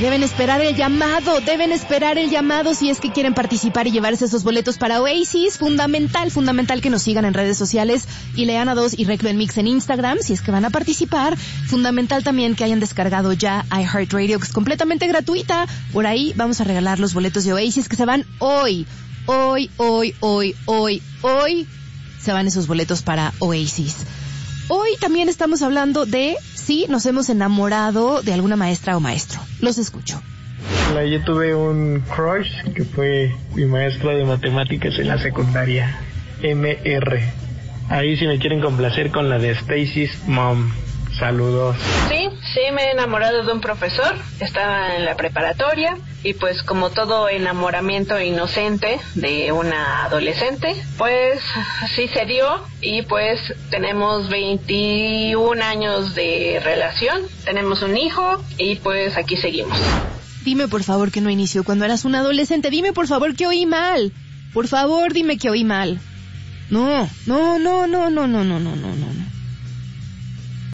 deben esperar el llamado si es que quieren participar y llevarse esos boletos para Oasis. Fundamental que nos sigan en redes sociales, Ileana2 y Reclo en Mix en Instagram, si es que van a participar. Fundamental también que hayan descargado ya iHeartRadio, que es completamente gratuita. Por ahí vamos a regalar los boletos de Oasis que se van hoy. Hoy se van esos boletos para Oasis. Hoy también estamos hablando de si nos hemos enamorado de alguna maestra o maestro. Los escucho. Yo tuve un crush que fue mi maestra de matemáticas en la secundaria, MR. Ahí si me quieren complacer con la de Stacy's Mom. Saludos. Sí, me he enamorado de un profesor. Estaba en la preparatoria y pues como todo enamoramiento inocente de una adolescente, pues sí se dio y pues tenemos 21 años de relación, tenemos un hijo y pues aquí seguimos. Dime por favor que no inició cuando eras un adolescente. Dime por favor que oí mal. Por favor dime que oí mal. No.